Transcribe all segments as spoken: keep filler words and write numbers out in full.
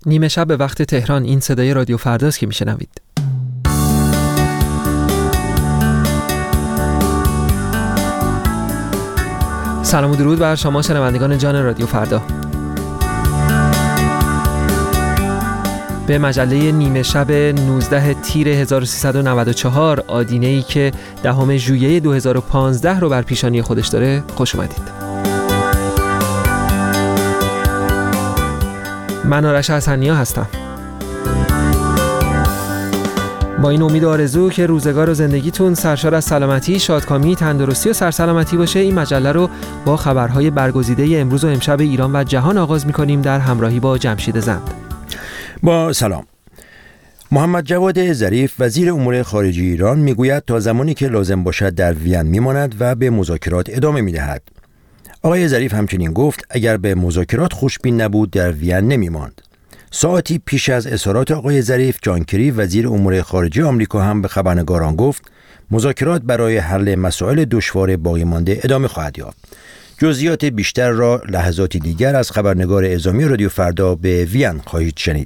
نیمه شب به وقت تهران، این صدای رادیو فرداست که میشنوید. سلام و درود بر شما شنوندگان جان رادیو فردا. به مجله نیمه شب نوزده تیر هزار و سیصد و نود و چهار آدینه‌ای که دهم ژوئیه دو هزار و پانزده رو بر پیشانی خودش داره خوش اومدید. من آرش حسنیا هستم. با این امید و آرزو که روزگار و زندگیتون سرشار از سلامتی، شادکامی، تندرستی و سرسلامتی باشه، این مجله رو با خبرهای برگزیده امروز و امشب ایران و جهان آغاز می‌کنیم در همراهی با جمشید زند. با سلام. محمد جواد ظریف وزیر امور خارجه ایران میگوید تا زمانی که لازم باشد در وین میماند و به مذاکرات ادامه میدهد. آقای ظریف همچنین گفت اگر به مذاکرات خوشبین نبود در وین نمیماند. ساعتی پیش از اظهارات آقای ظریف، جان کری وزیر امور خارجه آمریکا هم به خبرنگاران گفت مذاکرات برای حل مسائل دشوار باقی مانده ادامه خواهد یافت. جزئیات بیشتر را لحظاتی دیگر از خبرنگار اعزامی رادیو فردا به وین خواهید شنید.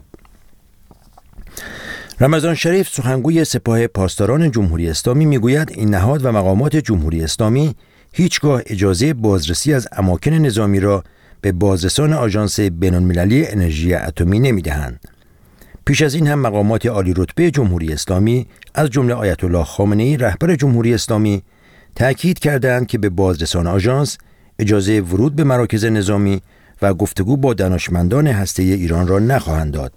رمضان شریف سخنگوی سپاه پاسداران جمهوری اسلامی میگوید این نهاد و مقامات جمهوری اسلامی هیچگاه اجازه بازرسی از اماکن نظامی را به بازرسان آژانس بین‌المللی انرژی اتمی نمیدهند. پیش از این هم مقامات عالی رتبه جمهوری اسلامی از جمله آیت الله خامنه‌ای رهبر جمهوری اسلامی تأکید کردند که به بازرسان آژانس اجازه ورود به مراکز نظامی و گفتگو با دانشمندان هسته‌ای ایران را نخواهند داد.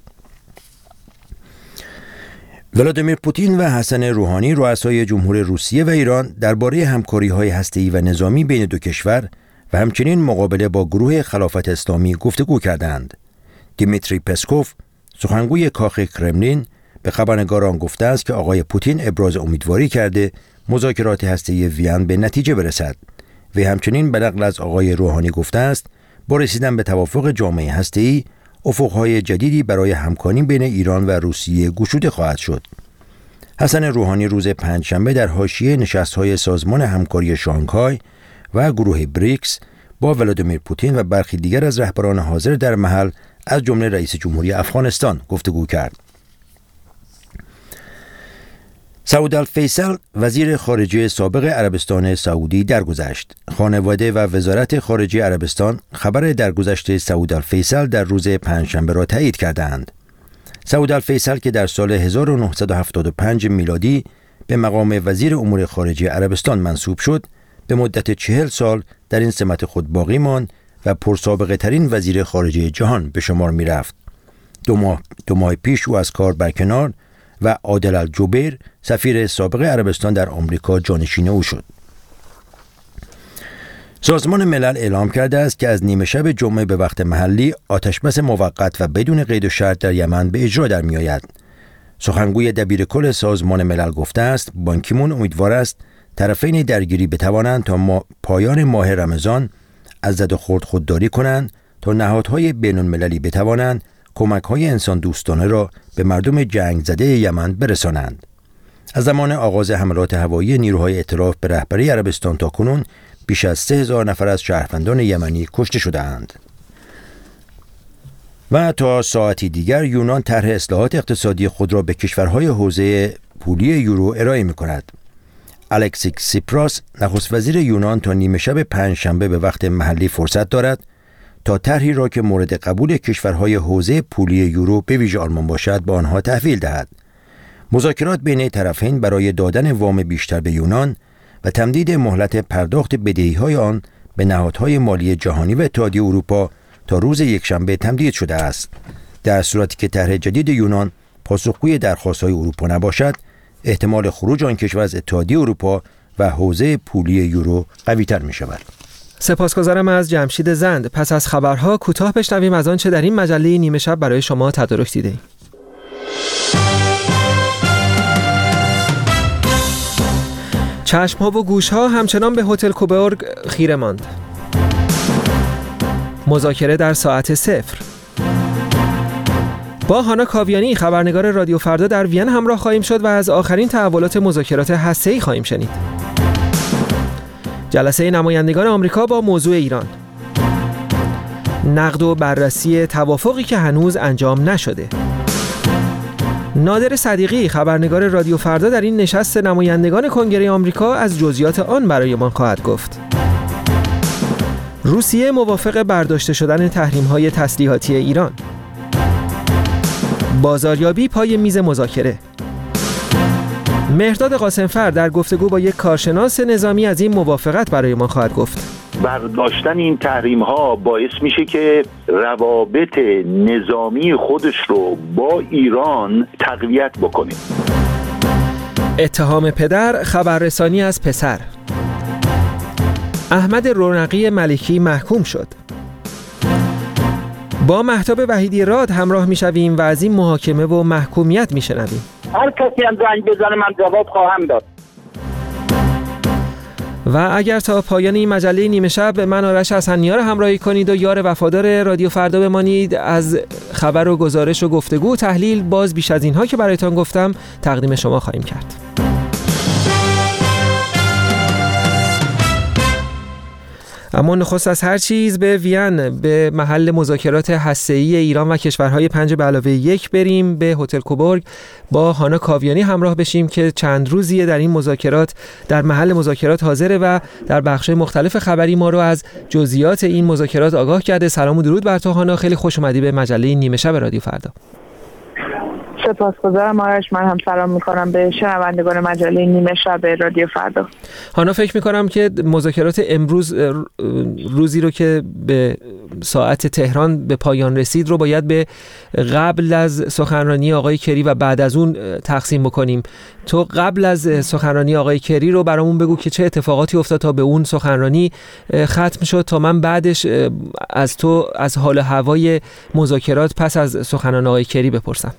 ولادیمیر پوتین و حسن روحانی رؤسای جمهور روسیه و ایران درباره همکاری‌های هسته‌ای و نظامی بین دو کشور و همچنین مقابله با گروه خلافت اسلامی گفتگو کردند. دیمیتری پسکوف سخنگوی کاخ کرملین به خبرنگاران گفته است که آقای پوتین ابراز امیدواری کرده مذاکرات هسته‌ای وین به نتیجه برسد و همچنین به نقل از آقای روحانی گفته است با رسیدن به توافق جامعه هسته‌ای افق‌های جدیدی برای همکاری بین ایران و روسیه گشوده خواهد شد. حسن روحانی روز پنجشنبه در حاشیه نشست‌های سازمان همکاری شانگهای و گروه بریکس با ولادیمیر پوتین و برخی دیگر از رهبران حاضر در محل از جمله رئیس جمهوری افغانستان گفتگو کرد. سعود الفیصل وزیر خارجه سابق عربستان سعودی درگذشت. خانواده و وزارت خارجه عربستان خبر درگذشت سعود الفیصل در روز پنجشنبه را تایید کردند. سعود الفیصل که در سال هزار و نهصد و هفتاد و پنج میلادی به مقام وزیر امور خارجه عربستان منصوب شد، به مدت چهل سال در این سمت خود باقی ماند و پرسابقه ترین وزیر خارجه جهان به شمار می رفت. دو ماه, دو ماه پیش او از کار برکنار و عادل الجبیر سفیر سابق عربستان در آمریکا جانشین او شد. سازمان ملل اعلام کرده است که از نیمه شب جمعه به وقت محلی آتشبس موقت و بدون قید و شرط در یمن به اجرا در می آید. سخنگوی دبیرکل سازمان ملل گفته است بان کی مون امیدوار است طرفین درگیری بتوانند تا ما پایان ماه رمضان از زد و خورد خودداری کنند تا نهادهای بین‌المللی بتوانند کمک‌های انسان دوستانه را به مردم جنگ زده یمن برسانند. از زمان آغاز حملات هوایی نیروهای ائتلاف به رهبری عربستان تا کنون بیش از سه هزار نفر از شهروندان یمنی کشته شده‌اند. و تا ساعتی دیگر یونان طرح اصلاحات اقتصادی خود را به کشورهای حوزه پولی یورو ارائه می‌کند. الکسیس سیپراس نخست وزیر یونان تا نیمه شب پنجشنبه به وقت محلی فرصت دارد تا طرحی را که مورد قبول کشورهای حوزه پولی یورو به ویژه آلمان باشد به آنها تحویل دهد. مذاکرات بین طرفین برای دادن وام بیشتر به یونان و تمدید مهلت پرداخت بدهی‌های آن به نهادهای مالی جهانی و اتحادیه اروپا تا روز یکشنبه تمدید شده است. در صورتی که طرح جدید یونان پاسخگوی درخواست‌های اروپا نباشد، احتمال خروج آن کشور از اتحادیه اروپا و حوزه پولی یورو قوی‌تر می‌شود. سپاسگزارم از جمشید زند. پس از خبرها کوتاه بشنویم از آنچه در این مجله نیمه شب برای شما تدارک دیده‌ایم. چشم‌ها و گوش‌ها همچنان به هتل کوبرگ خیره ماند. مذاکره در ساعت صفر. با هانا کاویانی خبرنگار رادیو فردا در وین همراه خواهیم شد و از آخرین تحولات مذاکرات هسته‌ای خواهیم شنید. جلسه نمایندگان آمریکا با موضوع ایران. نقد و بررسی توافقی که هنوز انجام نشده. نادر صدیقی خبرنگار رادیو فردا در این نشست نمایندگان کنگره آمریکا از جزئیات آن برایمان خواهد گفت. روسیه موافق برداشته شدن تحریم‌های تسلیحاتی ایران. بازاریابی پای میز مذاکره. مهرداد قاسمفر در گفتگو با یک کارشناس نظامی از این موافقت برایمان خواهد گفت. برداشتن این تحریم ها باعث میشه که روابط نظامی خودش رو با ایران تقویت بکنه. اتهام پدر خبررسانی از پسر. احمد رونقی ملکی محکوم شد. با مهتاب وحیدی راد همراه میشویم و از این محاکمه و محکومیت میشنویم. هر کسی هم زنگ بزنه من جواب خواهم داد. و اگر تا پایان این مجله نیمه شب من آرش حسنیار همراهی کنید و یار وفادار رادیو فردا بمانید، از خبر و گزارش و گفتگو و تحلیل باز بیش از اینها که برایتان گفتم تقدیم شما خواهیم کرد. اما نخست از هر چیز به وین، به محل مذاکرات هسته‌ای ایران و کشورهای پنج به علاوه یک بریم، به هتل کوبورگ با هانا کاویانی همراه بشیم که چند روزیه در این مذاکرات در محل مذاکرات حاضره و در بخش‌های مختلف خبری ما رو از جزئیات این مذاکرات آگاه کرده. سلام و درود بر تو هانا، خیلی خوش اومدی به مجله نیمه شب رادیو فردا. سپاسگزارم آرش، من هم سلام میکنم به شنوندگان مجله نیمه شب رادیو فردا. هانا، فکر میکنم که مذاکرات امروز روزی رو که به ساعت تهران به پایان رسید رو باید به قبل از سخنرانی آقای کری و بعد از اون تقسیم بکنیم. تو قبل از سخنرانی آقای کری رو برامون بگو که چه اتفاقاتی افتاد تا به اون سخنرانی ختم شد، تا من بعدش از تو از حال و هوای مذاکرات پس از سخنرانی آقای کری بپرسم.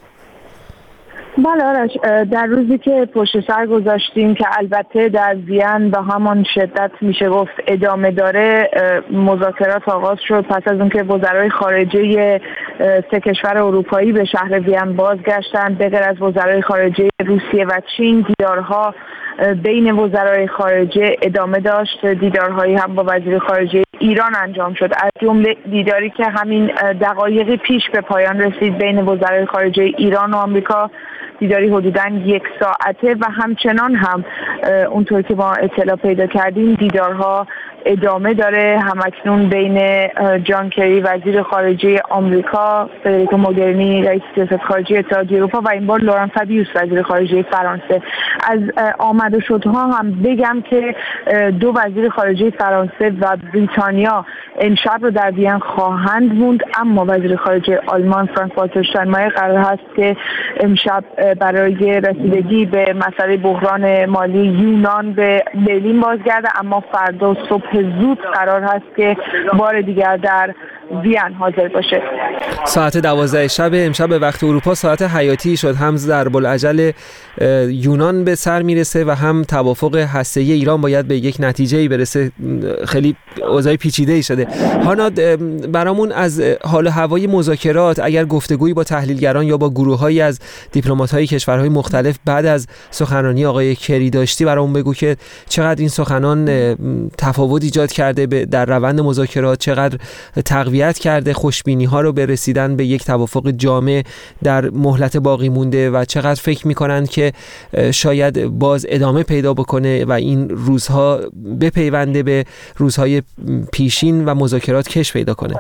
بله آرش، در روزی که پشت سر گذاشتیم که البته در وین با همان شدت میشه گفت ادامه داره، مذاکرات آغاز شد پس از اون که وزرای خارجه سه کشور اروپایی به شهر وین بازگشتند. به غیر از وزرای خارجه روسیه و چین، دیدارها بین وزرای خارجه ادامه داشت. دیدارهایی هم با وزیر خارجه ایران انجام شد، از جمله دیداری که همین دقایقی پیش به پایان رسید بین وزرای خارجه ایران و آمریکا، دیداری حدوداً یک ساعته و همچنان هم اونطور که ما اطلاع پیدا کردیم دیدارها ادامه داره. همکنون بین جان کری وزیر خارجه آمریکا، فدریکا موگرینی رئیس سیاست خارجی اتحادیه اروپا و این بار لوران فابیوس وزیر خارجه فرانسه. از آمد و شدها هم بگم که دو وزیر خارجه فرانسه و بریتانیا امشب رو در وین خواهند موند، اما وزیر خارجه آلمان فرانک والتر شتاینمایر قرار هست که امشب برای رسیدگی به مسئله بحران مالی یونان به برلین بازگرده، اما فردا صبح زود قرار هست که بار دیگر در وین حاضر باشه. ساعت دوازده شب امشب به وقت اروپا ساعت حیاتی شد، هم ضرب العجل یونان به سر میرسه و هم توافق هسته‌ای ایران باید به یک نتیجه‌ای برسه. خیلی اوضاع پیچیده‌ای شده. هانا، برامون از حال و هوای مذاکرات اگر گفتگویی با تحلیلگران یا با گروه‌هایی از دیپلمات‌های کشورهای مختلف بعد از سخنرانی آقای کری داشتی، برامون بگو که چقدر این سخنان تفاوت ایجاد کرده در روند مذاکرات، چقدر تقویت کرده خوشبینی‌ها رو به رسیدن به یک توافق جامع در مهلت باقی مونده و چقدر فکر می‌کنند که شاید باز ادامه پیدا بکنه و این روزها بپیونده به روزهای پیشین و مذاکرات کش پیدا کنه.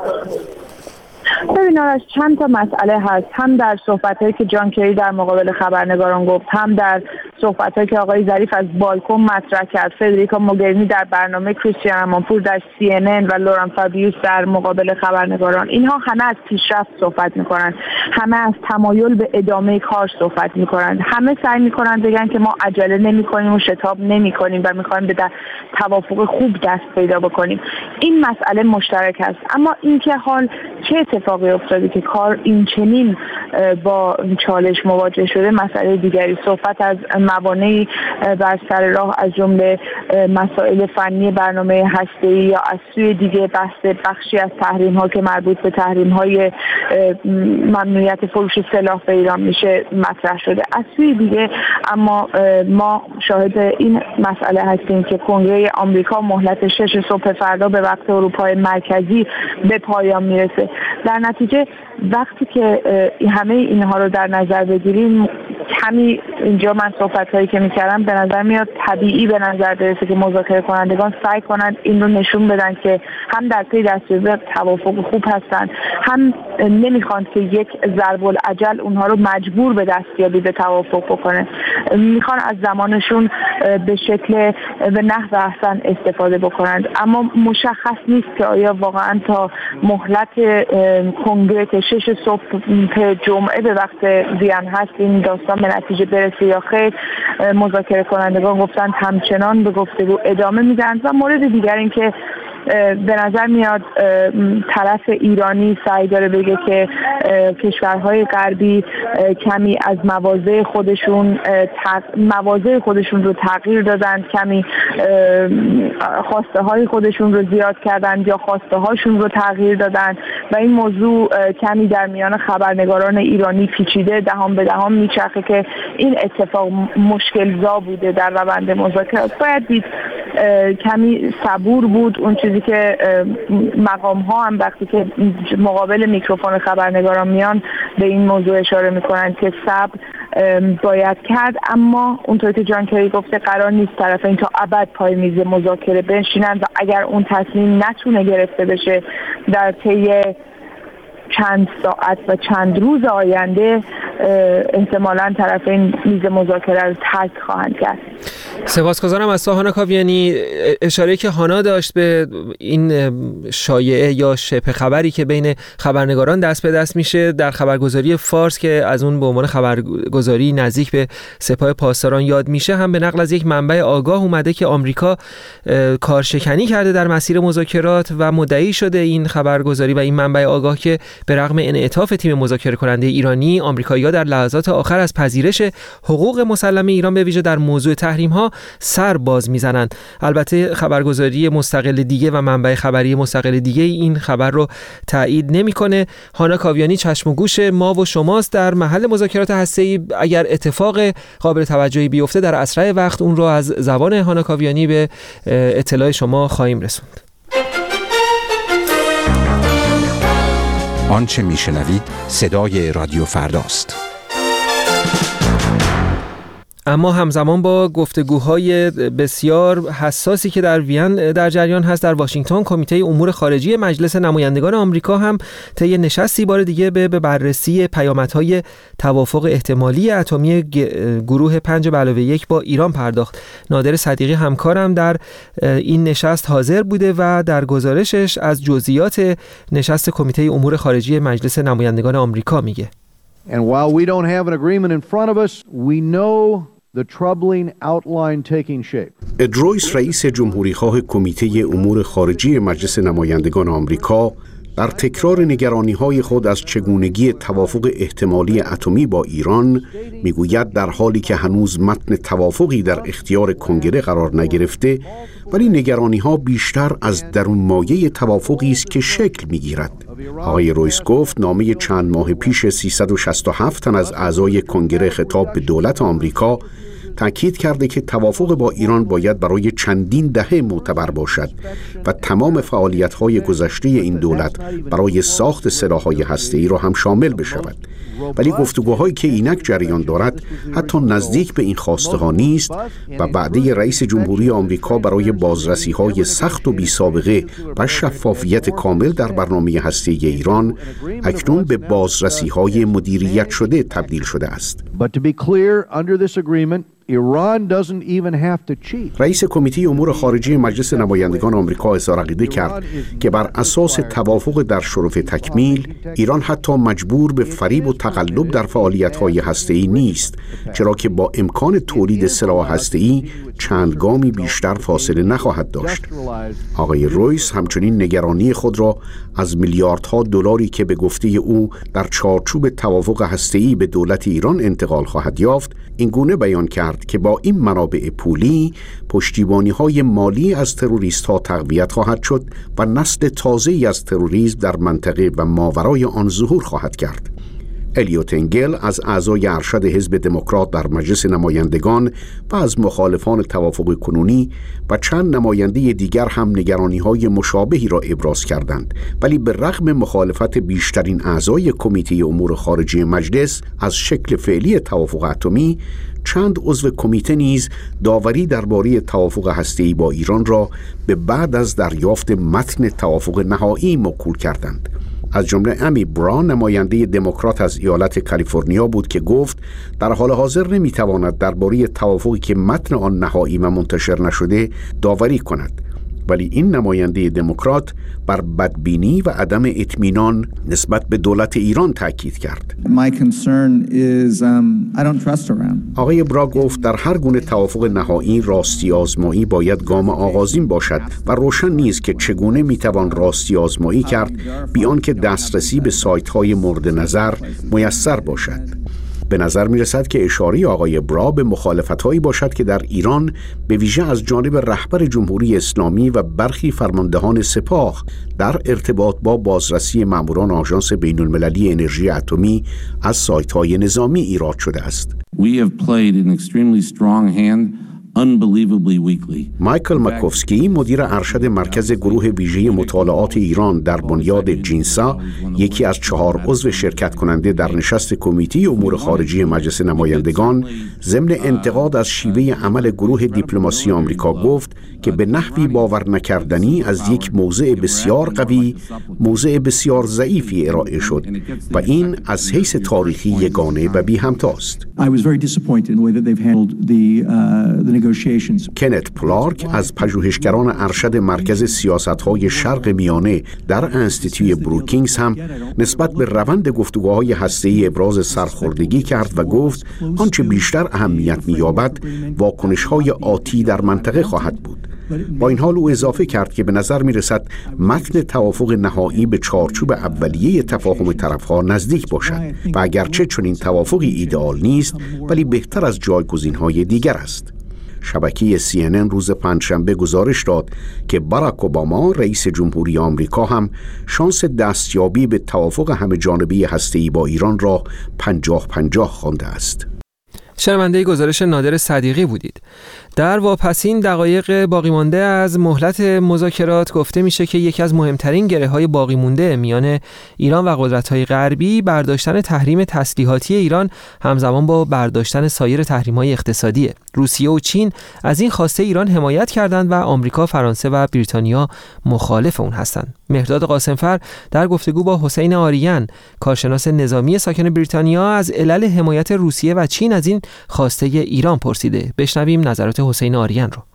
ببین آرش، چند تا مسئله هست، هم در صحبت‌هایی که جان کری در مقابل خبرنگاران گفت، هم در صحبت‌هایی که آقای ظریف از بالکن مطرح کرد، فدریکا موگرینی در برنامه کریستیان امانپور در سی ان ان و لوران فابیوس در مقابل خبرنگاران. اینها همه از پیشرفت صحبت می‌کنند، همه از تمایل به ادامه کار صحبت می‌کنند، همه سعی می‌کنند بگن که ما عجله نمی‌کنیم و شتاب نمی‌کنیم و می‌خوایم به توافق خوب دست پیدا بکنیم. این مسئله مشترک است، اما اینکه حال چه اتفاقی افتاده که کار این چنین با چالش مواجه شده مسئله دیگری. صحبت از موانعی بر سر راه از جمله مسائل فنی برنامه هسته‌ای یا از سوی دیگه بحث بخشی از تحریم‌ها که مربوط به تحریم‌های ممنوعیت فروش سلاح به ایران میشه مطرح شده. از سوی دیگه اما ما شاهد این مسئله هستیم که کنگره آمریکا مهلت شش صبح فردا به وقت اروپای مرکزی به پایان میرسه. در نتیجه وقتی که همه اینها رو در نظر بگیریم، کمی اینجا من صحبت‌هایی که می‌کردم به نظر میاد طبیعی به نظر برسه که مذاکره کنندگان سعی کنند این رو نشون بدن که هم در پی دستیابی توافق خوب هستن، هم نمیخوان که یک ضرب العجل اونها رو مجبور به دستیابی به توافق بکنه. میخوان از زمانشون به شکل به نحو احسن استفاده بکنند، اما مشخص نیست که آیا واقعا تا مهلت کنگره که شش صبح جمعه به وقت وین هست این داستان به نتیجه برسه یا خیر. مذاکره کنندگان گفتند همچنان به گفتگو ادامه میدن. و مورد دیگر این که به نظر میاد طرف ایرانی سعی داره بگه که کشورهای غربی کمی از مواضع خودشون مواضع خودشون رو تغییر دادن، کمی خواسته های خودشون رو زیاد کردن یا خواسته هاشون رو تغییر دادن و این موضوع کمی در میان خبرنگاران ایرانی پیچیده دهان به دهان میچرخه که این اتفاق مشکل زا بوده در روند مذاکرات. باید دید کمی صبور بود. اون چیزی که مقام ها هم وقتی که مقابل میکروفون خبرنگاران میان به این موضوع اشاره میکنن که صبر باید کرد، اما اونطور که جان کری گفته قرار نیست طرفین تا ابد پای میز مذاکره بنشینن و اگر اون تصمیم نتونه گرفته بشه در طی چند ساعت و چند روز آینده احتمالاً طرفین میز مذاکره رو ترک خواهند کرد. سپاسگزارم از تو هانا کاویانی. اشاره که هانا داشت به این شایعه یا شبه خبری که بین خبرنگاران دست به دست میشه در خبرگزاری فارس که از اون به عنوان خبرگزاری نزدیک به سپاه پاسداران یاد میشه، هم به نقل از یک منبع آگاه اومده که آمریکا کارشکنی کرده در مسیر مذاکرات و مدعی شده این خبرگزاری و این منبع آگاه که به رغم انعطاف تیم مذاکره کننده ایرانی، آمریکایی‌ها در لحظات آخر از پذیرش حقوق مسلمه ایران به ویژه در موضوع تحریم‌ها سر باز میزنند. البته خبرگزاری مستقل دیگه و منبع خبری مستقل دیگه این خبر رو تایید نمی‌کنه. هانا کاویانی چشم و گوش ما و شماست در محل مذاکرات هسته‌ای. اگر اتفاق قابل توجهی بیفته در اسرع وقت اون رو از زبان هانا کاویانی به اطلاع شما خواهیم رسوند. آنچه میشنوید صدای رادیو فرداست. اما همزمان با گفتگوهای بسیار حساسی که در وین در جریان هست، در واشنگتن کمیته امور خارجی مجلس نمایندگان آمریکا هم طی نشستی بار دیگه به بررسی پیامدهای توافق احتمالی اتمی گروه پنج به علاوه یک با ایران پرداخت. نادر صدیقی همکارم در این نشست حاضر بوده و در گزارشش از جزئیات نشست کمیته امور خارجی مجلس نمایندگان آمریکا میگه. And while we don't have an agreement in front of us, we know the troubling outline taking shape. اد رویس رئیس جمهوریخواه کمیته امور خارجی مجلس نمایندگان آمریکا در تکرار نگرانی‌های خود از چگونگی توافق احتمالی اتمی با ایران میگوید در حالی که هنوز متن توافقی در اختیار کنگره قرار نگرفته، ولی نگرانی‌ها بیشتر از درون مایه توافقی است که شکل می‌گیرد. آقای رویس گفت نامه چند ماه پیش سیصد و شصت و هفت تن از اعضای کنگره خطاب به دولت آمریکا تأکید کرده که توافق با ایران باید برای چندین دهه معتبر باشد و تمام فعالیت‌های گذشته این دولت برای ساخت سلاح‌های هسته‌ای را هم شامل بشود. ولی گفتگوهایی که اینک جریان دارد حتی نزدیک به این خواسته ها نیست و وعده رئیس جمهوری آمریکا برای بازرسی‌های سخت و بی‌سابقه و شفافیت کامل در برنامه هسته‌ای ایران اکنون به بازرسی‌های مدیریت شده تبدیل شده است. رئیس کمیته امور خارجی مجلس نمایندگان آمریکا اظهار عقیده کرد که بر اساس توافق در شرف تکمیل، ایران حتی مجبور به فریب و تقلب در فعالیت‌های هسته‌ای نیست، چرا که با امکان تولید سلاح هسته‌ای چند گامی بیشتر فاصله نخواهد داشت. آقای رویس همچنین نگرانی خود را از میلیاردها دلاری که به گفته او در چارچوب توافق هسته‌ای به دولت ایران انتقال خواهد یافت، این گونه بیان کرد که با این منابع پولی پشتیبانی‌های مالی از تروریست‌ها تقویت خواهد شد و نسل تازه‌ای از تروریسم در منطقه و ماورای آن ظهور خواهد کرد. الیوت انگل از اعضای ارشد حزب دموکرات در مجلس نمایندگان و از مخالفان توافق کنونی و چند نماینده دیگر هم نگرانی‌های مشابهی را ابراز کردند، ولی به رغم مخالفت بیشترین اعضای کمیته امور خارجه مجلس از شکل فعلی توافق اتمی، چند عضو کمیته نیز داوری درباره توافق هسته‌ای با ایران را به بعد از دریافت متن توافق نهایی موکول کردند. از جمله امی بران، نماینده دموکرات از ایالت کالیفرنیا بود که گفت در حال حاضر نمیتواند درباره توافقی که متن آن نهایی و منتشر نشده داوری کند، ولی این نماینده دموکرات بر بدبینی و عدم اطمینان نسبت به دولت ایران تاکید کرد. My concern is um, I don't trust Iran. آقای برا گفت در هر گونه توافق نهایی راستی آزمایی باید گام آغازین باشد و روشن نیست که چگونه میتوان راستی آزمایی کرد بیان که دسترسی به سایت های مورد نظر میسر باشد. به نظر می رسد که اشاره آقای برا به مخالفت‌هایی باشد که در ایران به ویژه از جانب رهبر جمهوری اسلامی و برخی فرماندهان سپاه در ارتباط با بازرسی ماموران آژانس بین‌المللی انرژی اتمی از سایت‌های نظامی ایراد شده است. We have played an extremely strong hand. مایکل مکوفسکی، مدیر ارشد مرکز گروه ویژه مطالعات ایران در بنیاد جینسا، یکی از چهار عضو شرکت کننده در نشست کمیته امور خارجه مجلس نمایندگان، ضمن انتقاد از شیوه عمل گروه دیپلماسی آمریکا گفت که به نحوی باور نکردنی از یک موضع بسیار قوی موضع بسیار ضعیفی ارائه شد و این از حیث تاریخی یگانه و بی همتاست. کنت پلارک از پژوهشگران ارشد مرکز سیاست‌های شرق میانه در انستیتوی بروکینگز هم نسبت به روند گفتگوهای هسته‌ای ابراز سرخوردگی کرد و گفت آنچه بیشتر اهمیت می‌یابد واکنش‌های آتی در منطقه خواهد بود. با این حال او اضافه کرد که به نظر می رسد متن توافق نهایی به چارچوب اولیه تفاهم طرفها نزدیک باشد و اگرچه چنین توافقی ایدئال نیست ولی بهتر از جایگزین‌های دیگر است. شبکه سی ان ان روز پنجشنبه گزارش داد که باراک اوباما رئیس جمهوری آمریکا هم شانس دستیابی به توافق همه جانبه هسته‌ای با ایران را پنجاه پنجاه خوانده است. شنونده گزارش نادر صدیقی بودید. در واپسین دقایق باقی مانده از مهلت مذاکرات گفته میشه که یکی از مهمترین گره‌های باقی مونده میان ایران و قدرت‌های غربی برداشتن تحریم تسلیحاتی ایران همزمان با برداشتن سایر تحریم‌های اقتصادیه. روسیه و چین از این خواسته ایران حمایت کردند و آمریکا، فرانسه و بریتانیا مخالف اون هستند. مهرداد قاسمفر در گفتگو با حسین آریان، کارشناس نظامی ساکن بریتانیا، از علل حمایت روسیه و چین از این خواسته ایران پرسیده. بشنویم نظرات حسین آریان رو.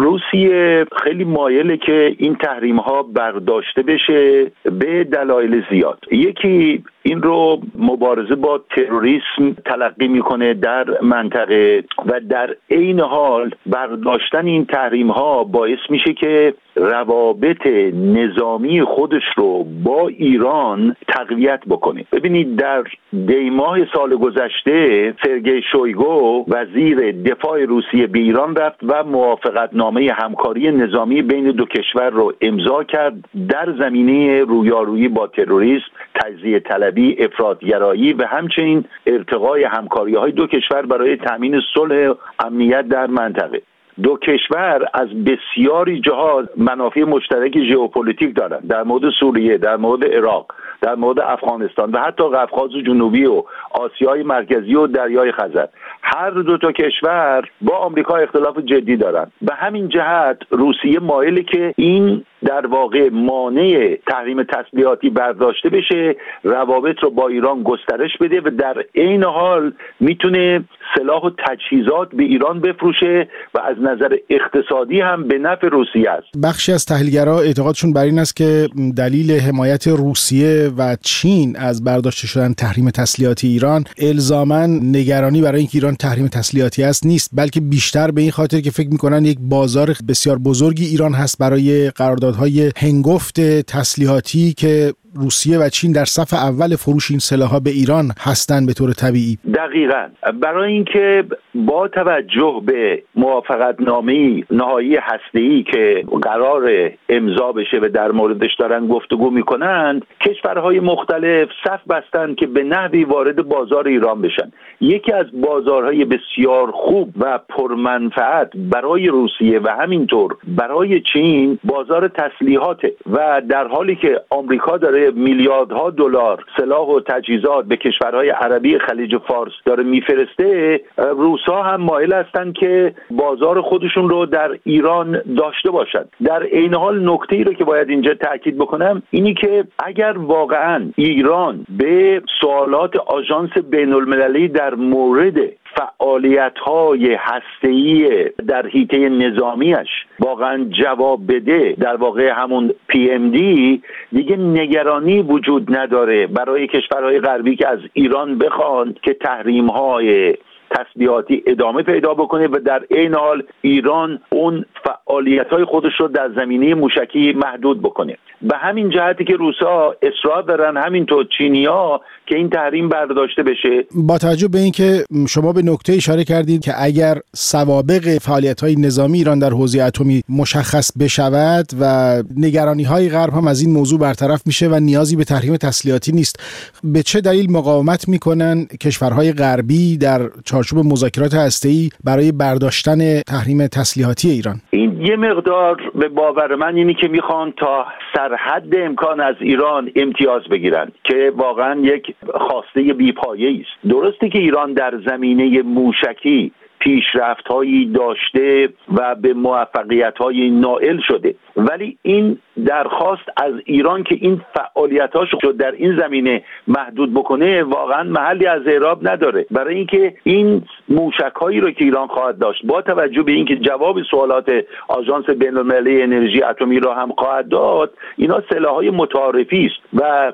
روسیه خیلی مایله که این تحریم ها برداشته بشه به دلایل زیاد. یکی این رو مبارزه با تروریسم تلقی میکنه در منطقه و در عین حال برداشتن این تحریم ها باعث میشه که روابط نظامی خودش رو با ایران تقویت بکنه. ببینید در دی ماه سال گذشته سرگئی شویگو وزیر دفاع روسیه به ایران رفت و موافقتنامه همکاری نظامی بین دو کشور رو امضا کرد در زمینه رویارویی با تروریسم، تجزیه طلبی، افراطگرایی و همچنین ارتقای همکاری‌های دو کشور برای تامین صلح و امنیت در منطقه. دو کشور از بسیاری جهات منافع مشترک ژئوپلیتیک دارند، در مورد سوریه، در مورد عراق، در مورد افغانستان و حتی قفقاز جنوبی و آسیای مرکزی و دریای خزر. هر دو تا کشور با آمریکا اختلاف جدی دارند. به همین جهت روسیه مایله که این در واقع مانع تحریم تسلیحاتی برداشته بشه، روابط رو با ایران گسترش بده و در عین حال میتونه سلاح و تجهیزات به ایران بفروشه و از نظر اقتصادی هم به نفع روسیه است. بخشی از تحلیلگرا اعتقادشون بر این است که دلیل حمایت روسیه و چین از برداشته شدن تحریم تسلیحاتی ایران الزاماً نگرانی برای اینکه ایران تحریم تسلیحاتی است نیست، بلکه بیشتر به این خاطر که فکر می‌کنن یک بازار بسیار بزرگی ایران هست برای قراردادهای هنگفت تسلیحاتی که روسیه و چین در صف اول فروش این سلاح‌ها به ایران هستند به طور طبیعی. دقیقاً. برای اینکه با توجه به موافقتنامه نهایی هسته‌ای که قرار امضا بشه و در موردش دارن گفتگو میکنند، کشورهای مختلف صف بستن که به نحوی وارد بازار ایران بشن. یکی از بازارهای بسیار خوب و پرمنفعت برای روسیه و همینطور برای چین بازار تسلیحاته و در حالی که آمریکا داره میلیاردها دلار سلاح و تجهیزات به کشورهای عربی خلیج فارس داره میفرسته، روسا هم مایل هستن که بازار خودشون رو در ایران داشته باشند. در این حال نکته‌ای رو که باید اینجا تاکید بکنم اینی که اگر واقعا ایران به سوالات آژانس بین‌المللی در مورد فعالیت‌های هسته‌ای در حیطه نظامیش واقعا جواب بده، در واقع همون پی ام دی، دیگه نگرانی وجود نداره برای کشورهای غربی که از ایران بخوان که تحریم‌های تسلیحاتی ادامه پیدا بکنه و در این حال ایران اون فعالیت‌های خودش رو در زمینه موشکی محدود بکنه. به همین جهتی که روسا اصرار دارن، همینطور چینی‌ها، که این تحریم برداشته بشه. با توجه به اینکه شما به نکته اشاره کردید که اگر سوابق فعالیت‌های نظامی ایران در حوزه اتمی مشخص بشود و نگرانی‌های غرب هم از این موضوع برطرف میشه و نیازی به تحریم تسلیحاتی نیست، به چه دلیل مقاومت میکنن کشورهای غربی در چارچوب مذاکرات هسته‌ای برای برداشتن تحریم تسلیحاتی ایران؟ این یه مقدار به باور من اینی که میخوان تا سرحد امکان از ایران امتیاز بگیرن که واقعا یک خواسته بی‌پایه‌ای است. درسته که ایران در زمینه موشکی پیشرفت‌هایی داشته و به موفقیت‌های نائل شده، ولی این درخواست از ایران که این فعالیت‌هاش رو در این زمینه محدود بکنه واقعا محلی از اعراب نداره، برای اینکه این موشک‌هایی رو که ایران خواهد داشت با توجه به اینکه جواب سوالات آژانس بین‌المللی انرژی اتمی را هم خواهد داد، اینا سلاح‌های متعارفی است و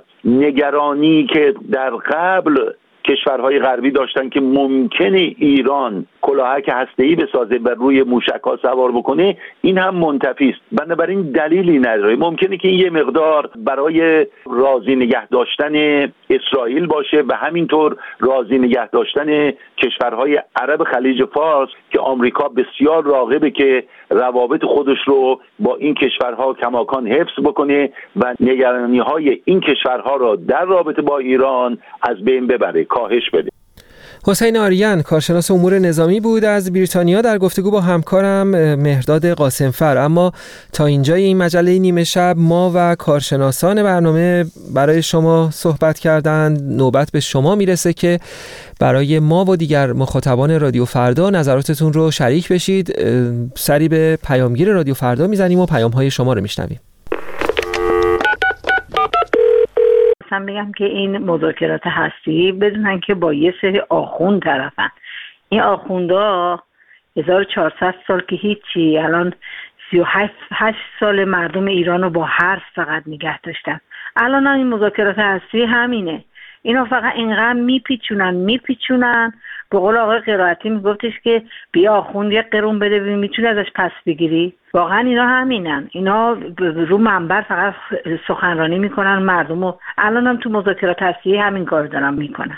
نگرانی که در قبل کشورهای غربی داشتن که ممکنه ایران کلاهک هسته‌ای بسازه و روی موشک‌ها سوار بکنه، این هم منتفی است. بنابراین دلیلی نداره. ممکنه که این یه مقدار برای راضی نگه داشتن اسرائیل باشه و همینطور راضی نگه داشتن کشورهای عرب خلیج فارس که آمریکا بسیار راغبه که روابط خودش رو با این کشورها کماکان حفظ بکنه و نگرانی‌های این کشورها را در رابطه با ایران از بین ببره، کاهش بده. حسین آریان، کارشناس امور نظامی بود از بریتانیا، در گفتگو با همکارم مهرداد قاسمفر. اما تا اینجای این مجله نیمه شب ما و کارشناسان برنامه برای شما صحبت کردند. نوبت به شما میرسه که برای ما و دیگر مخاطبان رادیو فردا نظراتتون رو شریک بشید. سری به پیامگیر رادیو فردا میزنیم و پیام‌های شما رو میشنویم. مثلا بگم که این مذاکرات هسته‌ای بدونن که با یه سری آخوند طرفن. این آخوندا هزار و چهارصد سال که هیچی، الان سی و هشت سال مردم ایران رو با حرف فقط نگه داشتن. الان این مذاکرات هسته‌ای همینه. اینا فقط اینقدر میپیچونن میپیچونن به قول آقای قرائتی میگفتش که بیا آخوند یک قرون بده ببین میتونی ازش پس بگیری. واقعا اینا همینن. اینا رو منبر فقط سخنرانی میکنن مردمو. الان هم تو مذاکرات هسته‌ای همین کار دارن میکنن.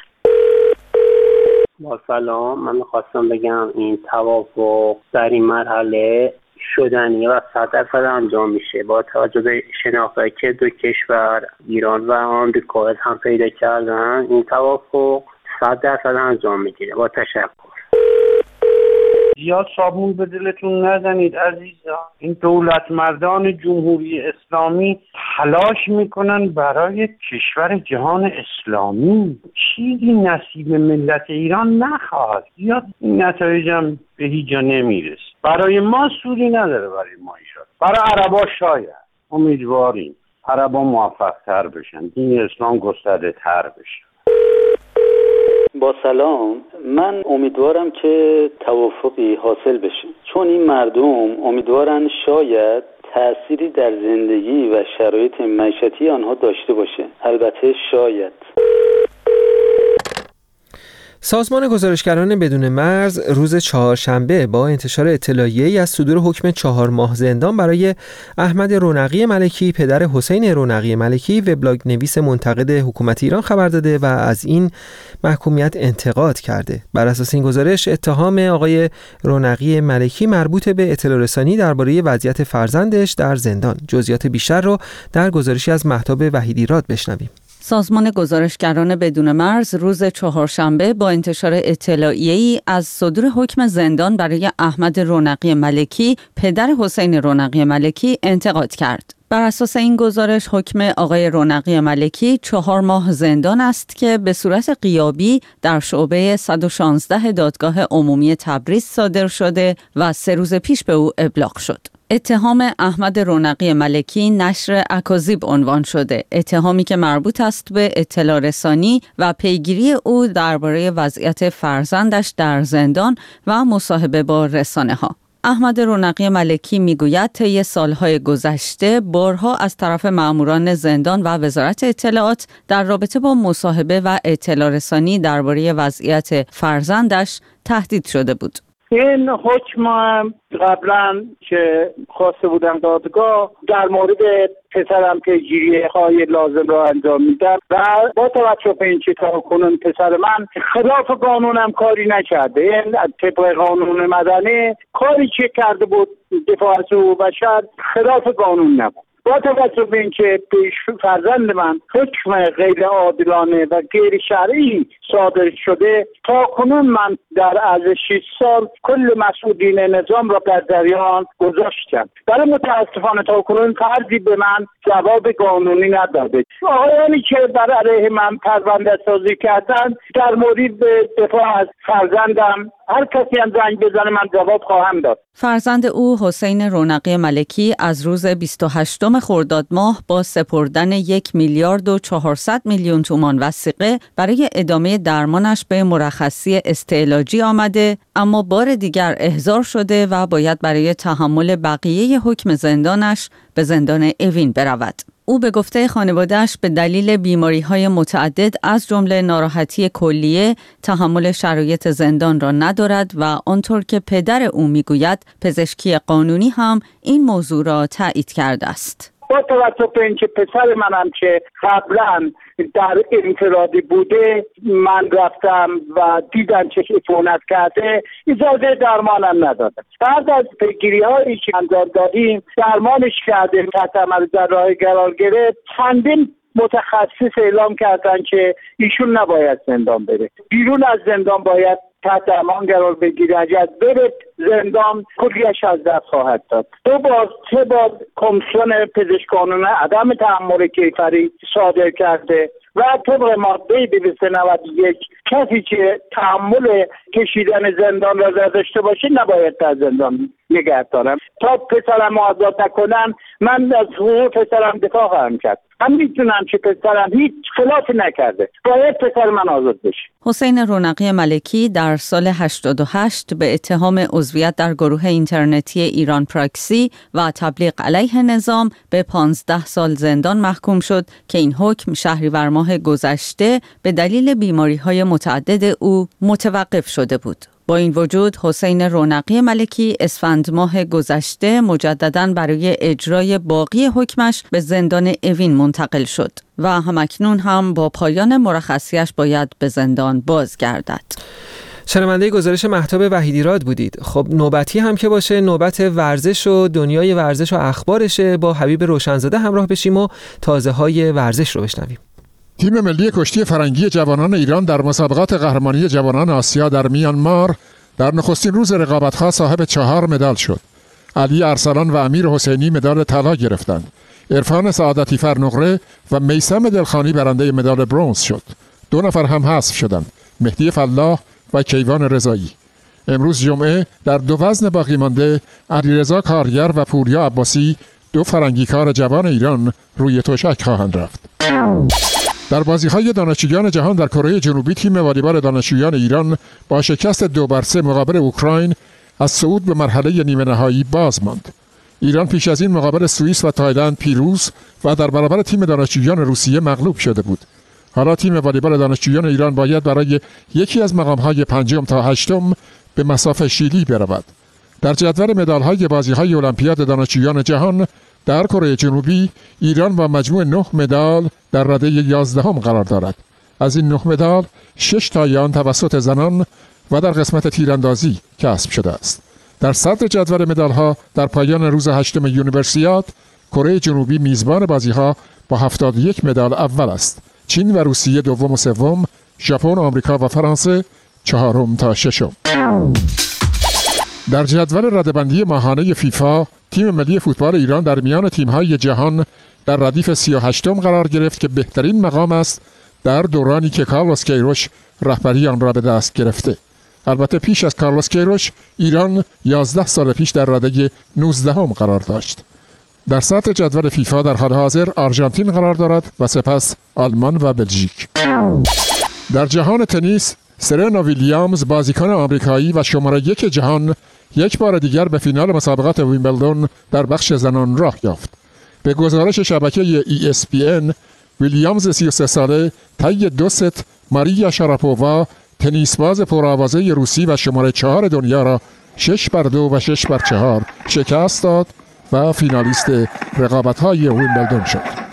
با سلام، من میخواستم بگم این توافق در این مرحله شدنیه و صد درصد انجام میشه با توجه به شناختی که دو کشور ایران و آمریکا هم پیدا کردن. این توافق صد درصد انجام میگیره. با تشکر. زیاد صابون به دلتون نزنید عزیزان. این دولت مردان جمهوری اسلامی تلاش میکنن برای کشور جهان اسلامی. چیزی نصیب ملت ایران نخواهد. زیاد این نتایج هم به هیچ جا نمیرسه. برای ما سودی نداره، برای ما ایشان. برای عربا شاید. امیدواریم عربا موفق تر بشن، دین اسلام گسترده تر بشن. با سلام، من امیدوارم که توافقی حاصل بشه، چون این مردم امیدوارن شاید تأثیری در زندگی و شرایط معیشتی آنها داشته باشه. البته شاید. سازمان گزارشگران بدون مرز روز چهارشنبه با انتشار اطلاعیه‌ای از صدور حکم چهار ماه زندان برای احمد رونقی ملکی پدر حسین رونقی ملکی وبلاگ نویس منتقد حکومت ایران خبر داده و از این محکومیت انتقاد کرده. بر اساس این گزارش اتهام آقای رونقی ملکی مربوط به اطلاع رسانی درباره وضعیت فرزندش در زندان. جزئیات بیشتر رو در گزارشی از مهتاب وحیدیراد بشنویم. سازمان گزارشگران بدون مرز روز چهارشنبه با انتشار اطلاعیه‌ای از صدور حکم زندان برای احمد رونقی ملکی پدر حسین رونقی ملکی انتقاد کرد. بر اساس این گزارش حکم آقای رونقی ملکی چهار ماه زندان است که به صورت غیابی در شعبه صد و شانزده دادگاه عمومی تبریز صادر شده و سه روز پیش به او ابلاغ شد. اتهام احمد رونقی ملکی نشر اکاذیب عنوان شده، اتهامی که مربوط است به اطلاع رسانی و پیگیری او درباره وضعیت فرزندش در زندان و مصاحبه با رسانه ها. احمد رونقی ملکی میگوید طی سالهای گذشته بارها از طرف ماموران زندان و وزارت اطلاعات در رابطه با مصاحبه و اطلاع رسانی درباره وضعیت فرزندش تهدید شده بود. این حکم قبلا که خواسته بودم دادگاه در مورد پسرم پیگیری های لازم را انجام میدم و با توجه به این که تا کنون پسر من خلاف قانونم کاری نکرده، این طبق قانون مدنی کاری که کرده بود دفاع از حقوق بشر خلاف قانون نبود. با توجه به اینکه پیش فرزند من حکم غیر عادلانه و غیر شرعی صادر شده، تا کنون من در عرض شش سال کل مسئولین نظام را در جریان گذاشتم، ولی متاسفانه تا کنون فردی به من جواب قانونی نداده. آقایانی که بر علیه من پرونده سازی کردن در مورد دفاع از فرزندم هر کسی هم زنگ بزنه من جواب خواهم داد. فرزند او حسین رونقی ملکی از روز بیست و هشتم خرداد ماه با سپردن یک میلیارد و چهارصد میلیون تومان وثیقه برای ادامه درمانش به مرخصی استعلاجی آمده، اما بار دیگر احضار شده و باید برای تحمل بقیه حکم زندانش به زندان اوین برود. او به گفته خانواده‌اش به دلیل بیماری‌های متعدد از جمله ناراحتی کلیه تحمل شرایط زندان را ندارد و آنطور که پدر او میگوید پزشکی قانونی هم این موضوع را تایید کرده است. با توجه به اینکه پسر منم که قبلا در انفرادی بوده من رفتم و دیدم که عفونت کرده، اجازه درمانم ندادم. بعد از پیگیری هایی که انجام دادیم درمانش کردیم، تحت عمل جراحی قرار گرفت. چندین متخصص اعلام کردن که ایشون نباید زندان بره، بیرون از زندان باید تحت امان قرار بگیره. اگر بره زندان کلیش از دست خواهد داد. دو بار سه بار کمیسیون پزشک قانون عدم تحمل کیفری صادر کرده و طبق ماده دویست و نود و یک کسی که تحمل کشیدن زندان را داشته باشه نباید در زندان نگه دارم. تا پسرم آزاد نکنن من از حقوق پسرم دفاع خواهم کرد. من میتونم که پسرم هیچ خلافی نکرده، باید پسر من آزاد بشه. حسین رونقی ملکی در سال هشتاد و هشت به اتهام عضویت در گروه اینترنتی ایران پراکسی و تبلیغ علیه نظام به پانزده سال زندان محکوم شد که این حکم شهریور ماه گذشته به دلیل بیماری‌های متعدد او متوقف شده بود. با این وجود حسین رونقی ملکی اسفند ماه گذشته مجدداً برای اجرای باقی حکمش به زندان اوین منتقل شد و همکنون هم با پایان مرخصیش باید به زندان بازگردد. شنونده گزارش مهتاب وحیدیراد بودید. خب نوبتی هم که باشه نوبت ورزش و دنیای ورزش و اخبارشه. با حبیب روشنزاده همراه بشیم و تازه های ورزش رو بشنویم. تیم ملی کشتی فرنگی جوانان ایران در مسابقات قهرمانی جوانان آسیا در میانمار در نخستین روز رقابت‌ها صاحب چهار مدال شد. علی ارسلان و امیر حسینی مدال طلا گرفتند. عرفان سعادتی فرنقره و میثم دلخانی برنده مدال برنز شد. دو نفر هم حذف شدند، مهدی فلاح و کیوان رضایی. امروز جمعه در دو وزن باقی مانده علیرضا کارگر و پوریا عباسی دو فرنگیکار جوان ایران روی تشک خواهند رفت. در بازی‌های دانشجویان جهان در کره جنوبی تیم والیبال دانشجویان ایران با شکست دو بر سه مقابل اوکراین از صعود به مرحله نیمه نهایی باز ماند. ایران پیش از این مقابل سوئیس و تایلند پیروز و در برابر تیم دانشجویان روسیه مغلوب شده بود. حالا تیم والیبال دانشجویان ایران باید برای یکی از مقام‌های پنجم تا هشتم به مصاف شیلی برود. در جدول مدال‌های بازی‌های المپیاد دانشجویان جهان در کره جنوبی ایران با مجموع نه مدال در رده یازدهم قرار دارد. از این نه مدال شش تای آن توسط زنان و در قسمت تیراندازی کسب شده است. در صدر جدول مدال‌ها در پایان روز هشتم یونیورسیاد کره جنوبی میزبان بازی‌ها با هفتاد و یک مدال اول است. چین و روسیه دوم و سوم، ژاپن، آمریکا و فرانسه چهارم تا ششم. در جدول رده‌بندی ماهانه فیفا تیم ملی فوتبال ایران در میان تیم‌های جهان در ردیف سی و هشتم قرار گرفت که بهترین مقام است در دورانی که کارلوس کیروش رهبری آن را به دست گرفته. البته پیش از کارلوس کیروش ایران یازده سال پیش در رده نوزدهم قرار داشت. در سطح جدول فیفا در حال حاضر آرژانتین قرار دارد و سپس آلمان و بلژیک. در جهان تنیس سرنا ویلیامز بازیکن آمریکایی و شماره یک جهان یک بار دیگر به فینال مسابقات ویمبلدون در بخش زنان راه یافت. به گزارش شبکه ای اس پی ان ویلیامز سی و سه ساله طی دو ست ماریا شاراپووا تنیسباز پرآوازه روسی و شماره چهار دنیا را شش بر دو و شش بر چهار شکست داد و فینالیست رقابت‌های ویمبلدون شد.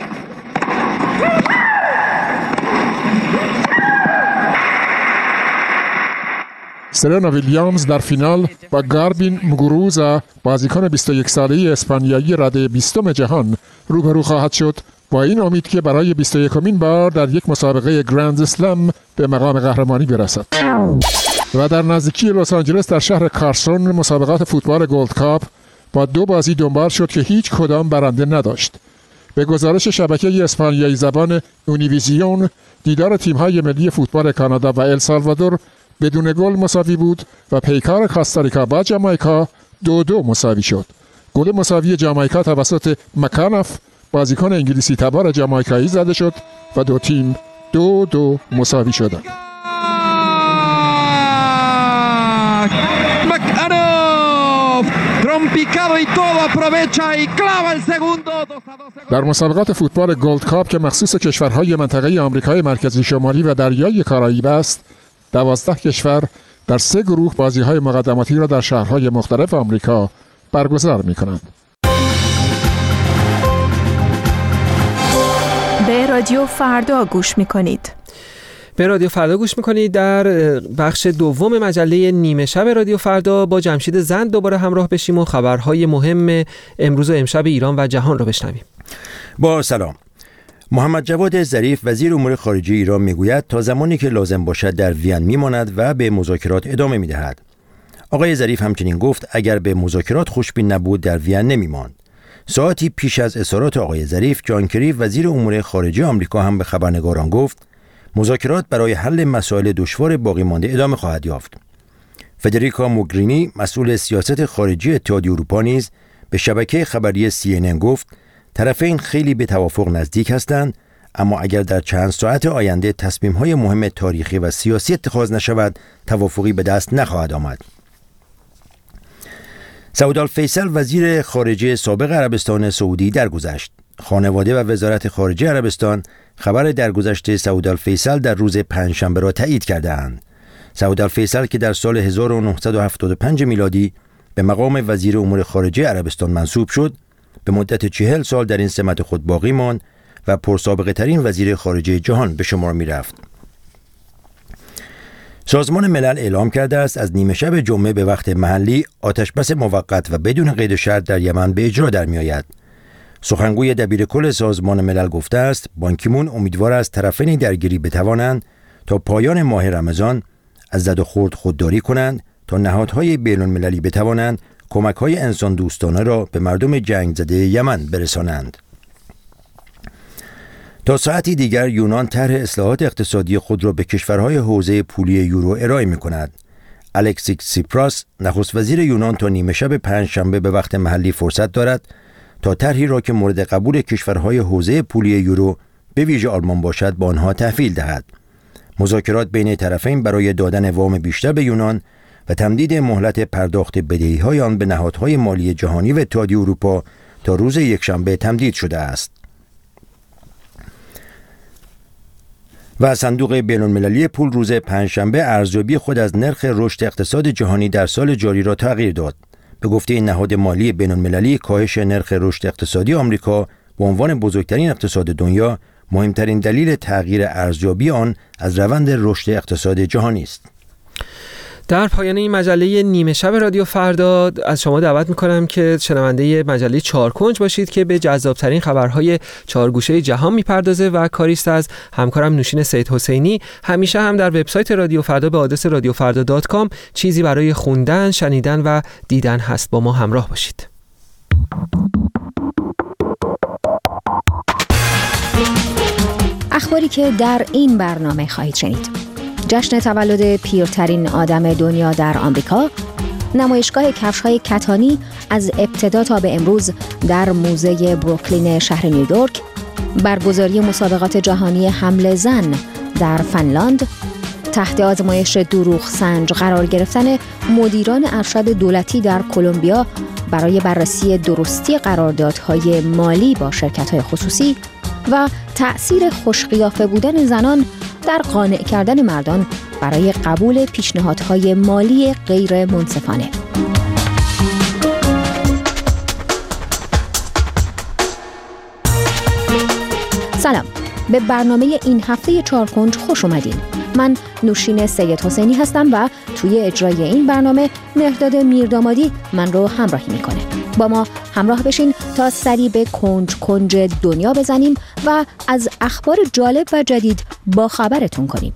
سرنا ویلیامز در فینال با گاربین مگوروزا بازیکن بیست و یک ساله اسپانیایی رده بیستم جهان روبرو خواهد شد با این امید که برای بیست و یکمین بار در یک مسابقه گرند اسلم به مقام قهرمانی برسد. و در نزدیکی لس آنجلس در شهر کارسون مسابقات فوتبال گلد کاپ با دو بازی دنبال شد که هیچ کدام برنده نداشت. به گزارش شبکه اسپانیایی زبان اونیویزیون دیدار تیم‌های ملی فوتبال کانادا و السالوادور بدون گل مساوی بود و پیکار کاستاریکا با جامائیکا دو دو مساوی شد. گل مساوی جامائیکا توسط مکانف بازیکن انگلیسی تبار جامائیکایی زده شد و دو تیم دو دو مساوی شدند. در مسابقات فوتبال گلد کاپ که مخصوص کشورهای منطقه آمریکای مرکزی شمالی و دریای کارائیب است، دوازده کشور در سه گروه بازی‌های مقدماتی را در شهرهای مختلف آمریکا برگزار می‌کنند. به رادیو فردا گوش می‌کنید. به رادیو فردا گوش میکنید. در بخش دوم مجله نیمه شب رادیو فردا با جمشید زند دوباره همراه بشیم و خبرهای مهم امروز و امشب ایران و جهان را بشنویم. با سلام. محمد جواد ظریف وزیر امور خارجه ایران میگوید تا زمانی که لازم باشد در وین میماند و به مذاکرات ادامه میدهد. آقای ظریف همچنین گفت اگر به مذاکرات خوشبین نبود در وین نمیماند. ساعتی پیش از اظهارات آقای ظریف، جان کری وزیر امور خارجه آمریکا هم به خبرنگاران گفت مذاکرات برای حل مسائل دشوار باقی مانده ادامه خواهد یافت. فدریکا موگرینی مسئول سیاست خارجی اتحادیه اروپا نیز به شبکه خبری سی ان ان گفت طرفین خیلی به توافق نزدیک هستند، اما اگر در چند ساعت آینده تصمیم‌های مهم تاریخی و سیاسی اتخاذ نشود توافقی به دست نخواهد آمد. سعود الفیصل وزیر خارجه سابق عربستان سعودی درگذشت. خانواده و وزارت خارجه عربستان خبر درگذشت سعود الفیصل در روز پنجشنبه را تایید کرده‌اند. سعود الفیصل که در سال هزار و نهصد و هفتاد و پنج میلادی به مقام وزیر امور خارجه عربستان منصوب شد، به مدت چهل سال در این سمت خود باقی ماند و پرسابقه ترین وزیر خارجه جهان به شمار می رفت. سازمان ملل اعلام کرده است از نیمه شب جمعه به وقت محلی آتشبس موقت و بدون قید و شرط در یمن به اجرا در می آید. سخنگوی دبیرکل سازمان ملل گفته است بان کی مون امیدوار است طرفین درگیری بتوانند تا پایان ماه رمضان از زد و خورد خودداری کنند تا نهادهای بین المللی بتوانند کمک‌های انسان دوستانه را به مردم جنگ زده یمن برسانند. تا ساعتی دیگر یونان طرح اصلاحات اقتصادی خود را به کشورهای حوزه پولی یورو ارائه می‌کند. الکسیس سیپراس نخست وزیر یونان تا نیمه شب پنجشنبه به وقت محلی فرصت دارد تا طرحی را که مورد قبول کشورهای حوزه پولی یورو به ویژه آلمان باشد با آنها تحویل دهد. مذاکرات بین طرفین برای دادن وام بیشتر به یونان و تمدید مهلت پرداخت بدهی‌های آن به نهادهای مالی جهانی و اتحادیه اروپا تا روز یکشنبه تمدید شده است. و صندوق بین‌المللی پول روز پنجشنبه ارزیابی خود از نرخ رشد اقتصاد جهانی در سال جاری را تغییر داد. به گفته این نهاد مالی بین‌المللی، کاهش نرخ رشد اقتصادی آمریکا به عنوان بزرگترین اقتصاد دنیا مهمترین دلیل تغییر ارزیابی آن از روند رشد اقتصاد جهانی است. در پایان این مجله نیمه شب رادیو فردا از شما دعوت میکنم که شنونده مجله چهارکنج باشید که به جذابترین خبرهای چهارگوشه جهان میپردازه و کاریست از همکارم نوشین سید حسینی. همیشه هم در وبسایت رادیو فردا به آدرس رادیو فردا دات کام چیزی برای خوندن، شنیدن و دیدن هست. با ما همراه باشید. اخباری که در این برنامه خواهید شنید: جشن تولد پیرترین آدم دنیا در آمریکا، نمایشگاه کفش‌های کتانی از ابتدا تا به امروز در موزه بروکلین شهر نیویورک، برگزاری مسابقات جهانی حمل زن در فنلاند، تحت آزمایش دروغ سنج قرار گرفتن مدیران ارشد دولتی در کلمبیا برای بررسی درستی قراردادهای مالی با شرکت‌های خصوصی و تأثیر خوشقیافه بودن زنان در قانع کردن مردان برای قبول پیشنهادهای مالی غیر منصفانه. سلام، به برنامه این هفته چهارکنج خوش اومدین. من نوشین سید حسینی هستم و توی اجرای این برنامه مهرداد میردامادی من رو همراهی میکنه. با ما همراه بشین تا سری به کنج کنج دنیا بزنیم و از اخبار جالب و جدید با خبرتون کنیم.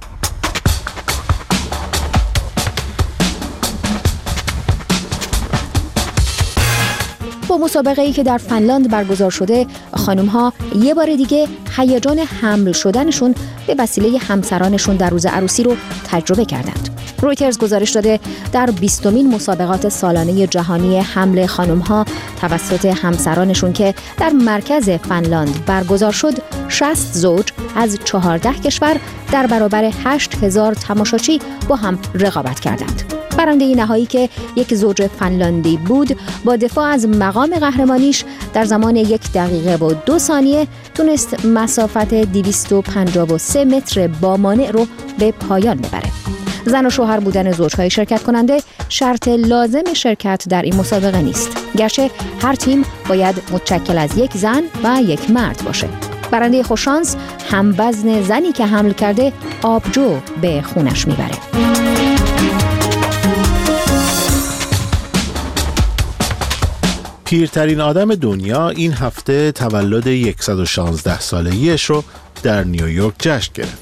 با مسابقه‌ای که در فنلاند برگزار شده، خانم‌ها یه بار دیگه هیجان حمل شدنشون به وسیله همسرانشون در روز عروسی رو تجربه کردند. رویترز گزارش داده در بیستمین مسابقات سالانه جهانی حمل خانم‌ها توسط همسرانشون که در مرکز فنلاند برگزار شد، شصت زوج از چهارده کشور در برابر هشت هزار تماشاچی با هم رقابت کردند. برنده نهایی که یک زوج فنلاندی بود، با دفاع از مقام قهرمانیش در زمان یک دقیقه و دو ثانیه تونست مسافت دویست و پنجاه و سه متر با مانع رو به پایان ببره. زن و شوهر بودن زوجهای شرکت کننده شرط لازم شرکت در این مسابقه نیست، گرچه هر تیم باید متشکل از یک زن و یک مرد باشه. برنده خوششانس هم وزن زنی که حمل کرده آبجو به خونش میبره. پیرترین آدم دنیا این هفته تولد صد و شانزده سالگیش رو در نیویورک جشن گرفت.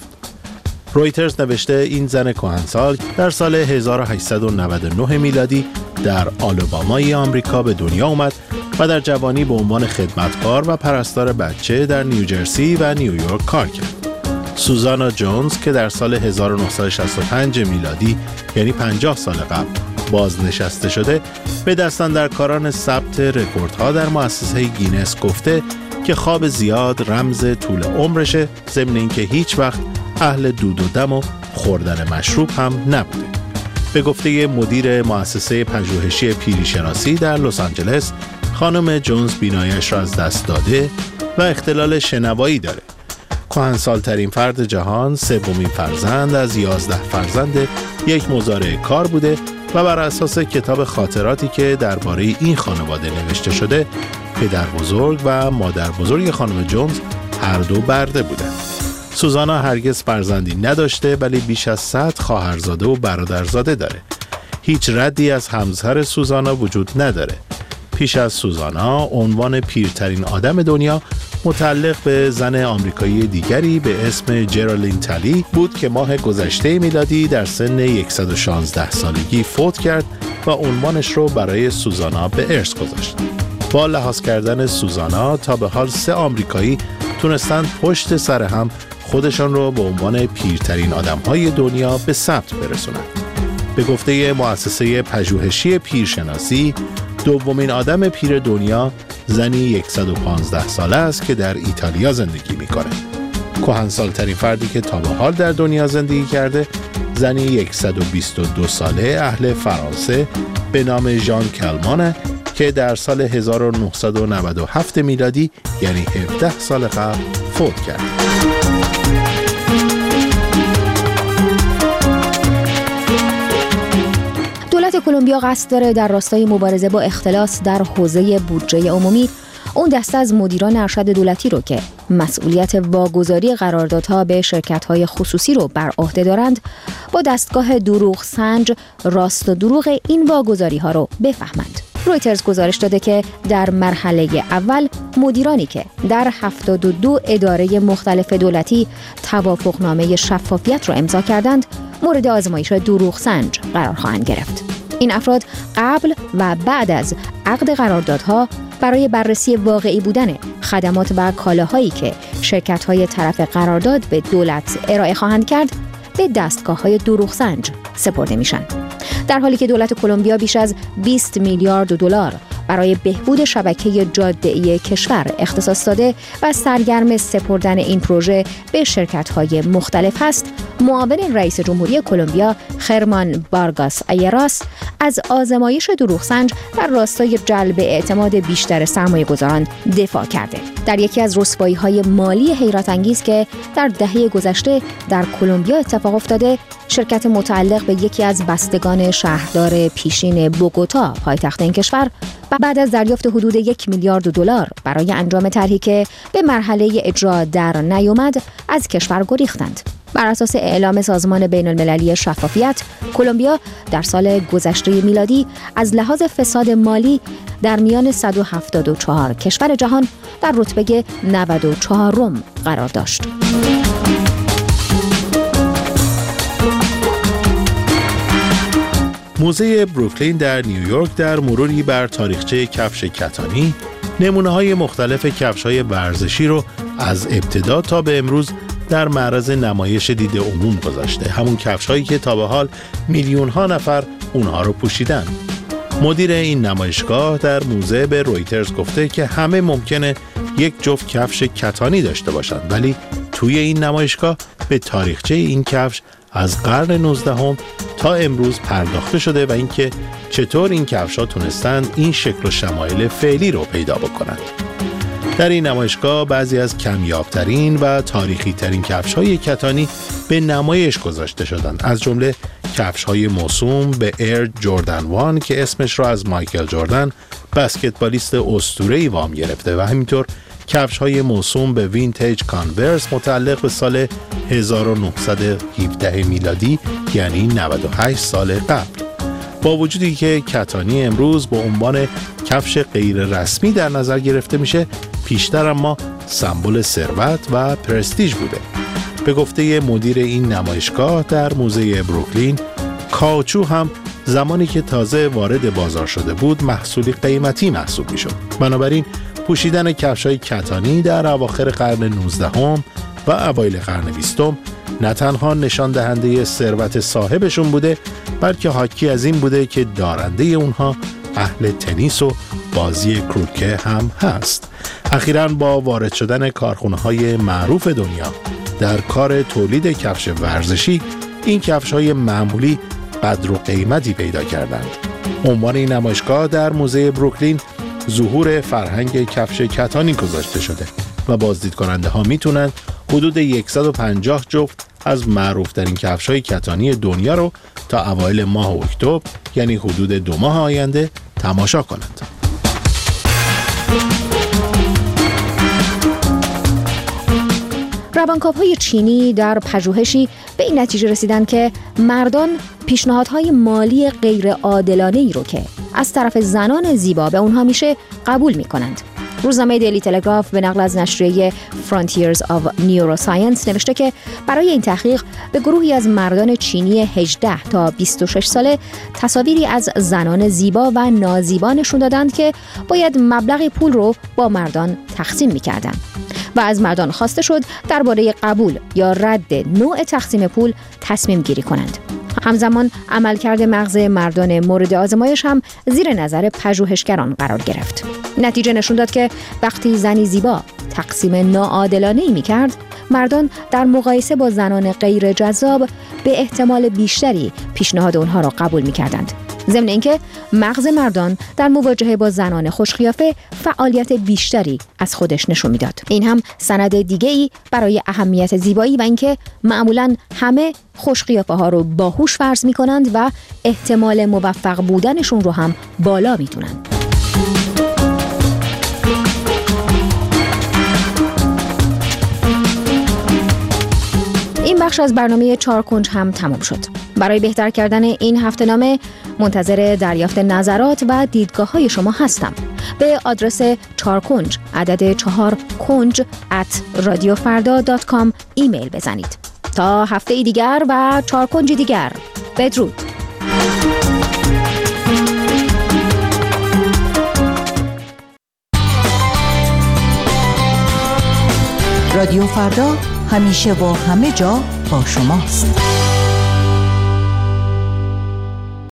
رویترز نوشته این زن کهنسال در سال هزار و هشتصد و نود و نه میلادی در آلابامای آمریکا به دنیا اومد و در جوانی به عنوان خدمتکار و پرستار بچه در نیوجرسی و نیویورک کار کرد. سوزانا جونز که در سال هزار و نهصد و شصت و پنج میلادی یعنی پنجاه سال قبل بازنشسته شده، به دستاندرکاران ثبت رکوردها در مؤسسه گینس گفته که خواب زیاد رمز طول عمرشه، ضمن اینکه هیچ وقت اهل دود و دم و خوردن مشروب هم نبوده. به گفته مدیر مؤسسه پژوهشی پیری‌شناسی در لس آنجلس، خانم جونز بینایش را از دست داده و اختلال شنوایی داره. کهنسال‌ترین فرد جهان، سومین فرزند از یازده فرزند یک مزارع کار بوده و بر اساس کتاب خاطراتی که درباره این خانواده نوشته شده، پدر بزرگ و مادر بزرگ خانم جونز هر دو برده بودند. سوزانا هرگز فرزندی نداشته، ولی بیش از صد خواهرزاده و برادرزاده داره. هیچ ردی از همسر سوزانا وجود نداره. پیش از سوزانا، عنوان پیرترین آدم دنیا متعلق به زن آمریکایی دیگری به اسم جرالین تلی بود که ماه گذشته میلادی در سن صد و شانزده سالگی فوت کرد و عنوانش رو برای سوزانا به ارث گذاشت. با لحاظ کردن سوزانا، تا به حال سه آمریکایی تونستند پشت سر هم خودشان رو به عنوان پیرترین آدم‌های دنیا به ثبت برسونند. به گفته مؤسسه پژوهشی پیرشناسی، دومین آدم پیر دنیا زنی صد و پانزده ساله است که در ایتالیا زندگی میکنه. کهنسال‌ترین فردی که تا به حال در دنیا زندگی کرده، زنی صد و بیست و دو ساله اهل فرانسه به نام ژان کلمانه که در سال هزار و نهصد و نود و هفت میلادی یعنی هفده سال قبل فوت کرد. کلمبیا قصد داره در راستای مبارزه با اختلاس در حوزه بودجه عمومی اون دسته از مدیران ارشد دولتی رو که مسئولیت واگذاری قراردادها به شرکت‌های خصوصی رو بر عهده دارند با دستگاه دروغ سنج راست و دروغ این واگذاری‌ها رو بفهمند. رویترز گزارش داده که در مرحله اول مدیرانی که در هفتاد و دو اداره مختلف دولتی توافقنامه شفافیت را امضا کردند مورد آزمایش دروغ سنج قرار خواهند گرفت. این افراد قبل و بعد از عقد قراردادها برای بررسی واقعی بودن خدمات و کالاهایی که شرکت‌های طرف قرارداد به دولت ارائه خواهند کرد به دستگاه‌های دروغ سنج سپرده میشن. در حالی که دولت کلمبیا بیش از بیست میلیارد دلار برای بهبود شبکه جاده‌ای کشور اختصاص داده و سرگرم سپردن این پروژه به شرکت‌های مختلف است، معاون رئیس جمهوری کلمبیا خرمان بارگاس ایراس از آزمایش دروغ سنج در راستای جلب اعتماد بیشتر سرمایه‌گذاران دفاع کرده. در یکی از رسوایی‌های مالی حیرت انگیز که در دهه گذشته در کلمبیا اتفاق افتاده، شرکت متعلق به یکی از بستگان شهردار پیشین بوگوتا پایتخت این کشور و بعد از دریافت حدود یک میلیارد دلار برای انجام طرحی که به مرحله اجرا در نیامد از کشور گریختند. بر اساس اعلام سازمان بین المللی شفافیت، کلمبیا در سال گذشته میلادی از لحاظ فساد مالی در میان صد و هفتاد و چهار کشور جهان در رتبه نود و چهارم قرار داشت. موزه بروکلین در نیویورک در مروری بر تاریخچه کفش کتانی نمونه‌های مختلف کفش‌های ورزشی رو از ابتدا تا به امروز در معرض نمایش دید عموم گذاشته. همون کفش‌هایی که تا به حال میلیون‌ها نفر اونها رو پوشیدن. مدیر این نمایشگاه در موزه به رویترز گفته که همه ممکنه یک جفت کفش کتانی داشته باشند، ولی توی این نمایشگاه به تاریخچه این کفش از قرن نوزدهم تا امروز پرداخته شده و اینکه چطور این کفش‌ها تونستند این شکل و شمایل فعلی رو پیدا بکنند. در این نمایشگاه بعضی از کمیابترین و تاریخی ترین کفش‌های کتانی به نمایش گذاشته شدند، از جمله کفش‌های موسوم به ایر جردن وان که اسمش را از مایکل جردن بسکتبالیست اسطوره‌ای وام گرفته و همینطور کفش‌های موسوم به وینتیج کانورس متعلق به سال هزار و نهصد و هفده میلادی، یعنی نود و هشت سال قبل. با وجودی که کتانی امروز به عنوان کفش غیر رسمی در نظر گرفته میشه، پیشتر اما سمبل ثروت و پرستیژ بوده. به گفته مدیر این نمایشگاه در موزه بروکلین، کاوچو هم زمانی که تازه وارد بازار شده بود محصولی قیمتی محسوب میشد. بنابراین پوشیدن کفش‌های کتانی در اواخر قرن نوزدهم و اوایل قرن بیستم نه تنها نشان دهنده ثروت صاحبشون بوده، بلکه حاکی از این بوده که دارنده اونها اهل تنیس و بازی کروکه هم هست. اخیراً با وارد شدن کارخونه‌های معروف دنیا در کار تولید کفش ورزشی، این کفش‌های معمولی قدر و قیمتی پیدا کردند. عنوان این نمایشگاه در موزه بروکلین ظهور فرهنگ کفش کتانی گذاشته شده و بازدید کننده ها میتونن حدود صد و پنجاه جفت از معروف ترین کفش های کتانی دنیا رو تا اوایل ماه اکتبر، یعنی حدود دو ماه آینده، تماشا کنند. روانکاوهای چینی در پژوهشی به این نتیجه رسیدن که مردان پیشنهادهای مالی غیر عادلانه‌ای رو که از طرف زنان زیبا به اونها میشه قبول میکنند. روزنامه دیلی تلگراف به نقل از نشریه Frontiers of Neuroscience نوشته که برای این تحقیق به گروهی از مردان چینی هجده تا بیست و شش ساله تصاویری از زنان زیبا و نازیبا نشون دادند که باید مبلغ پول رو با مردان تقسیم میکردند و از مردان خواسته شد درباره قبول یا رد نوع تقسیم پول تصمیم گیری کنند. همزمان عملکرد مغز مردان مورد آزمایش هم زیر نظر پژوهشگران قرار گرفت. نتیجه نشون داد که وقتی زنی زیبا تقسیم ناعادلانه‌ای می‌کرد، مردان در مقایسه با زنان غیر جذاب به احتمال بیشتری پیشنهاد اونها را قبول می‌کردند. ضمن اینکه مغز مردان در مواجهه با زنان خوشقیافه فعالیت بیشتری از خودش نشون میداد. این هم سند دیگه‌ای برای اهمیت زیبایی و اینکه معمولاً همه خوشقیافه ها رو باهوش فرض میکنند و احتمال موفق بودنشون رو هم بالا میدونن. این بخش از برنامه چهار کنج هم تمام شد. برای بهتر کردن این هفته نامه منتظر دریافت نظرات و دیدگاه های شما هستم. به آدرس چهار کنج عدد چهار کنج ات رادیو فردا دات کام ایمیل بزنید. تا هفته دیگر و چهار کنج دیگر، بدرود. رادیو فردا همیشه و همه جا با شماست.